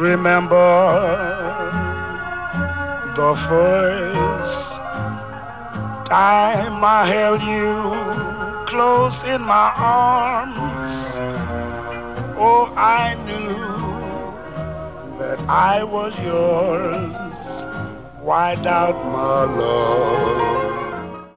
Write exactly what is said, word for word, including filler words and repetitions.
remember the first time I held you close in my arms. Oh, I knew that I was yours. Why doubt my love?